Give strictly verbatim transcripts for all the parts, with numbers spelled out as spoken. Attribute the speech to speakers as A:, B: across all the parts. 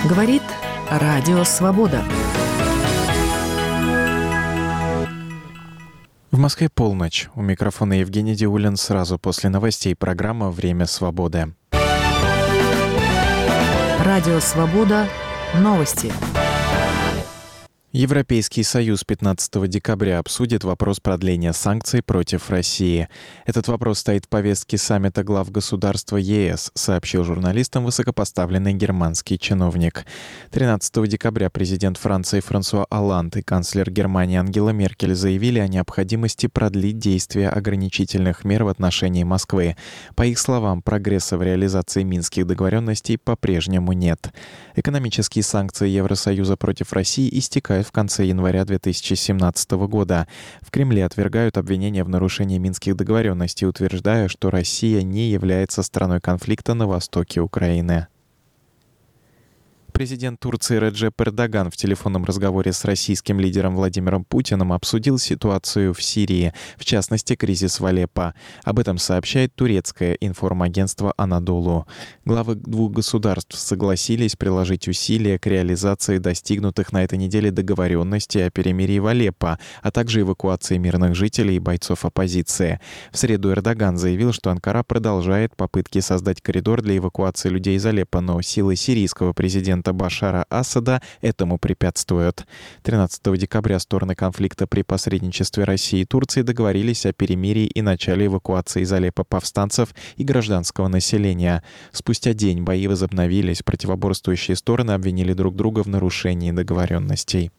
A: Говорит Радио Свобода.
B: В Москве полночь. У микрофона Евгений Диулин. Сразу после новостей программа «Время свободы».
A: Радио Свобода. Новости.
B: Европейский Союз пятнадцатого декабря обсудит вопрос продления санкций против России. Этот вопрос стоит в повестке саммита глав государства ЕС, сообщил журналистам высокопоставленный германский чиновник. тринадцатого декабря президент Франции Франсуа Олланд и канцлер Германии Ангела Меркель заявили о необходимости продлить действие ограничительных мер в отношении Москвы. По их словам, прогресса в реализации минских договоренностей по-прежнему нет. Экономические санкции Евросоюза против России истекают в конце января две тысячи семнадцатого года. В Кремле отвергают обвинения в нарушении минских договоренностей, утверждая, что Россия не является стороной конфликта на востоке Украины. Президент Турции Реджеп Эрдоган в телефонном разговоре с российским лидером Владимиром Путиным обсудил ситуацию в Сирии, в частности, кризис в Алеппо. Об этом сообщает турецкое информагентство «Анадолу». Главы двух государств согласились приложить усилия к реализации достигнутых на этой неделе договоренностей о перемирии в Алеппо, а также эвакуации мирных жителей и бойцов оппозиции. В среду Эрдоган заявил, что Анкара продолжает попытки создать коридор для эвакуации людей из Алеппо, но силы сирийского президента Башара Асада этому препятствуют. тринадцатого декабря стороны конфликта при посредничестве России и Турции договорились о перемирии и начале эвакуации из Алеппо повстанцев и гражданского населения. Спустя день бои возобновились, противоборствующие стороны обвинили друг друга в нарушении договоренностей.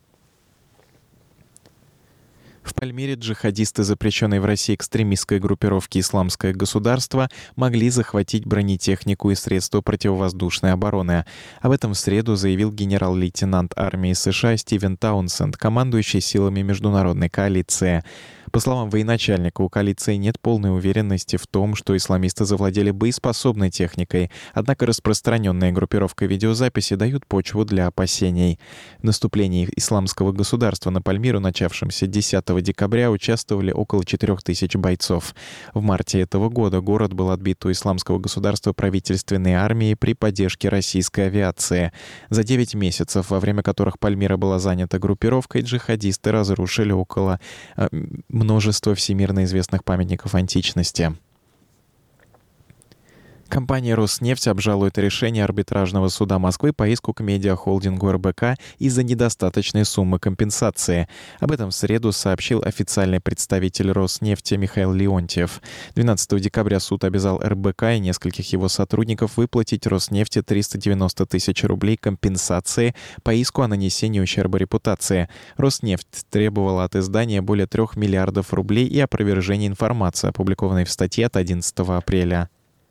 B: В Пальмире джихадисты запрещенной в России экстремистской группировки «Исламское государство» могли захватить бронетехнику и средства противовоздушной обороны. Об этом в среду заявил генерал-лейтенант армии США Стивен Таунсенд, командующий силами международной коалиции. По словам военачальника, у коалиции нет полной уверенности в том, что исламисты завладели боеспособной техникой, однако распространенная группировка видеозаписи дают почву для опасений. В наступлении Исламского государства на Пальмиру, начавшемся десятого декабря, участвовали около четырех тысяч бойцов. В марте этого года город был отбит у Исламского государства правительственной армией при поддержке российской авиации. За девять месяцев, во время которых Пальмира была занята группировкой, джихадисты разрушили около э, множество всемирно известных памятников античности. Компания «Роснефть» обжалует решение арбитражного суда Москвы по иску к медиахолдингу эр бэ ка из-за недостаточной суммы компенсации. Об этом в среду сообщил официальный представитель «Роснефти» Михаил Леонтьев. двенадцатого декабря суд обязал эр бэ ка и нескольких его сотрудников выплатить «Роснефти» триста девяносто тысяч рублей компенсации по иску о нанесении ущерба репутации. «Роснефть» требовала от издания более трех миллиардов рублей и опровержения информации, опубликованной в статье от одиннадцатого апреля.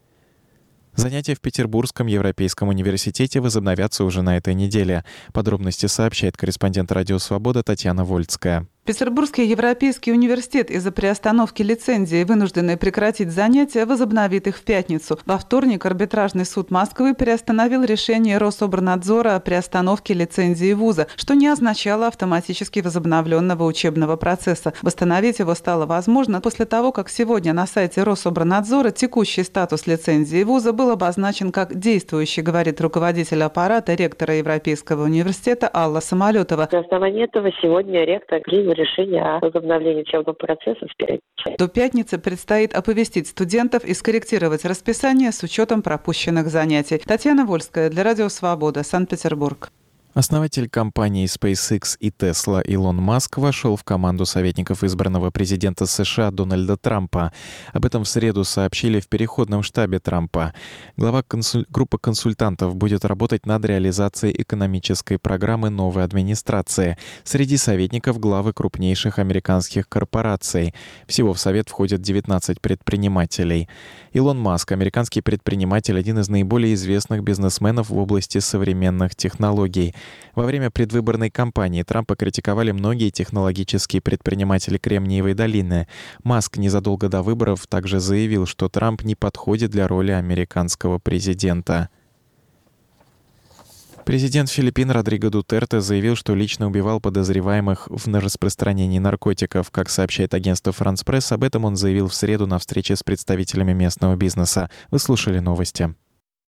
B: Занятия в Петербургском Европейском университете возобновятся уже на этой неделе. Подробности сообщает корреспондент «Радио Свобода» Татьяна Вольцкая.
C: Петербургский Европейский университет из-за приостановки лицензии, вынужденный прекратить занятия, возобновит их в пятницу. Во вторник арбитражный суд Москвы приостановил решение Рособорнадзора о приостановке лицензии вуза, что не означало автоматически возобновленного учебного процесса. Восстановить его стало возможно после того, как сегодня на сайте Рособорнадзора текущий статус лицензии вуза был обозначен как действующий, говорит руководитель аппарата ректора Европейского университета Алла Самолетова.
D: На основании этого сегодня ректор принял решение о возобновлении учебного процесса с пятницы.
C: До пятницы предстоит оповестить студентов и скорректировать расписание с учетом пропущенных занятий. Татьяна Вольская для Радио Свобода, Санкт-Петербург.
B: Основатель компаний SpaceX и Tesla Илон Маск вошел в команду советников избранного президента США Дональда Трампа. Об этом в среду сообщили в переходном штабе Трампа. Глава консуль... группы консультантов будет работать над реализацией экономической программы новой администрации. Среди советников главы крупнейших американских корпораций. Всего в совет входят девятнадцать предпринимателей. Илон Маск, американский предприниматель, один из наиболее известных бизнесменов в области современных технологий. Во время предвыборной кампании Трампа критиковали многие технологические предприниматели Кремниевой долины. Маск незадолго до выборов также заявил, что Трамп не подходит для роли американского президента. Президент Филиппин Родриго Дутерте заявил, что лично убивал подозреваемых в распространении наркотиков. Как сообщает агентство «Франс Пресс», об этом он заявил в среду на встрече с представителями местного бизнеса. Вы слушали новости.